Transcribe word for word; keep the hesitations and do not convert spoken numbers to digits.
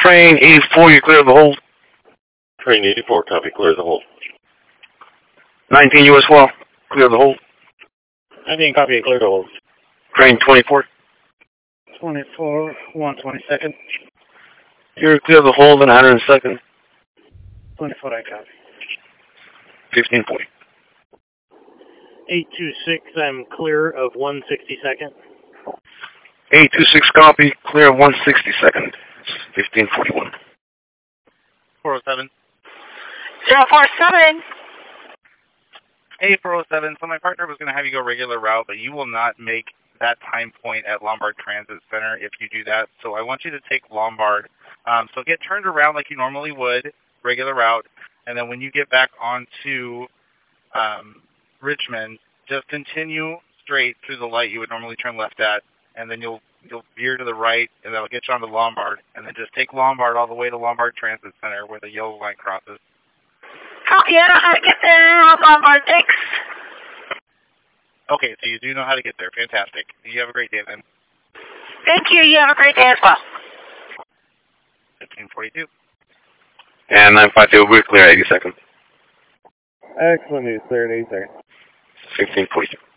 Train eighty-four, you clear the hold. Train eighty-four, copy, clear the hold. nineteen U S well, clear the hold. nineteen, copy, clear the hold. Train twenty-four. twenty-four, one twenty-second. You're clear the hold in one hundred second. twenty-four, I copy. fifteen forty. eight two six, I'm clear of one sixty-second. eight two six, copy, clear one sixty-second. fifteen forty-one. four oh seven. zero four seven. Hey, four oh seven, so my partner was going to have you go regular route, but you will not make that time point at Lombard Transit Center if you do that. So I want you to take Lombard. Um, so get turned around like you normally would, regular route, and then when you get back onto um, Richmond, just continue straight through the light you would normally turn left at, and then you'll you'll veer to the right, and that'll get you onto Lombard, and then just take Lombard all the way to Lombard Transit Center where the yellow line crosses. Okay, I know how to get there. Lombard, thanks. Okay, so you do know how to get there. Fantastic. You have a great day then. Thank you. You have a great day as well. fifteen forty-two. And nine five two, we're clear eighty seconds. Excellent news, clear in eighty seconds. fifteen forty-two.